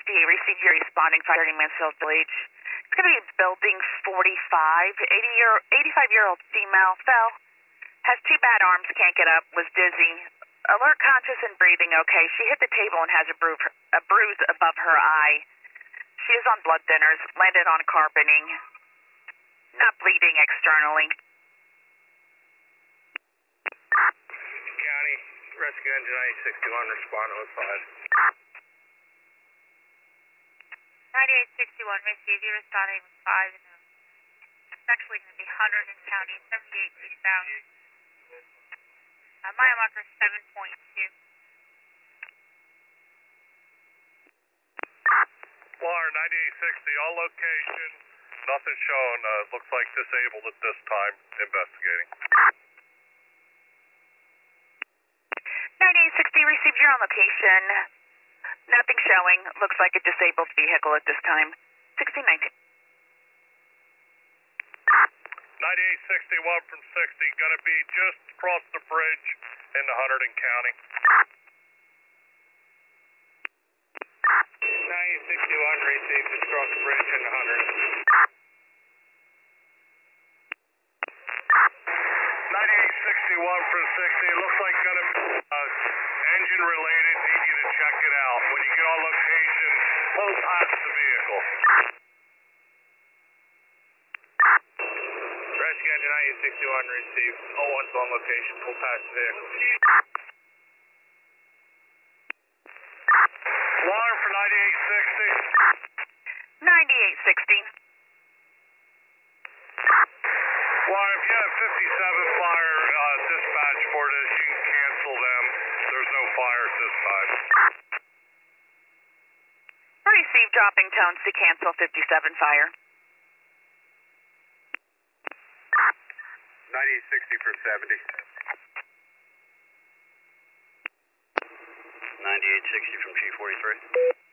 received your responding fire in Mansfield Village. It's going to be building 45. 85-year-old female fell. Has two bad arms, can't get up, was dizzy. Alert, conscious, and breathing okay. She hit the table and has a bruise above her eye. She is on blood thinners, landed on carpeting. Not bleeding externally. County, Rescue Engine 9861, respond to 5. 9861, receive you responding with 5. It's actually going to be 100 in county, 78 eastbound. Mile marker 7.2. Flyer 9860, all location, nothing shown. Looks like disabled at this time. Investigating. 9860, received your on location. Nothing showing. Looks like a disabled vehicle at this time. 1619. 9861 from 60, gonna be just across the bridge in the Hunterdon County. 9861 received just across the bridge in the Hunterdon. 9861 from 60, it looks like gonna be engine related, need you to check it out. When you get on location, pull past the vehicle. Rescue Engine 9861 received. 01's on location. Pull past the vehicle. Alarm for 9860. 9860. Alarm, if you have 57 fire dispatch for this, you can cancel them. There's no fire at this time. Received dropping tones to cancel 57 fire. 9860 for 70. 9860 from G43.